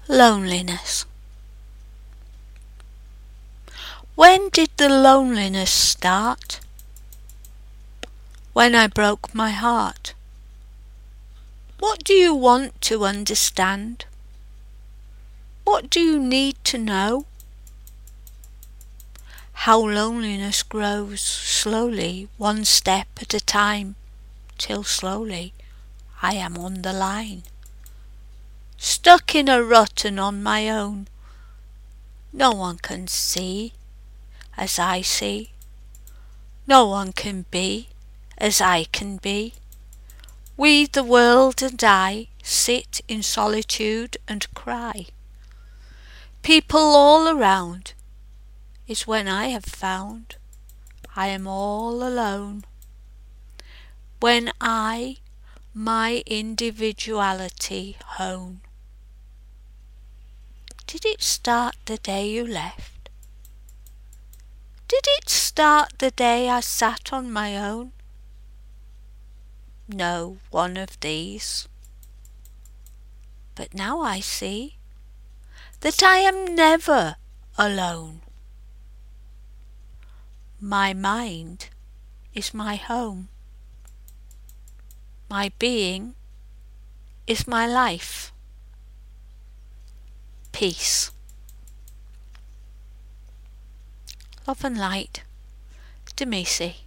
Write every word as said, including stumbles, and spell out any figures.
Loneliness. When did the loneliness start? When I broke my heart. What do you want to understand? What do you need to know? How loneliness grows slowly, one step at a time, till slowly I am on the line. Stuck in a rut and on my own. No one can see as I see. No one can be as I can be. We, the world and I, sit in solitude and cry. People all around is when I have found I am all alone. When I my individuality hone. Did it start the day you left? Did it start the day I sat on my own? No one of these. But now I see that I am never alone. My mind is my home. My being is my life. Peace. Love and light, Demisi.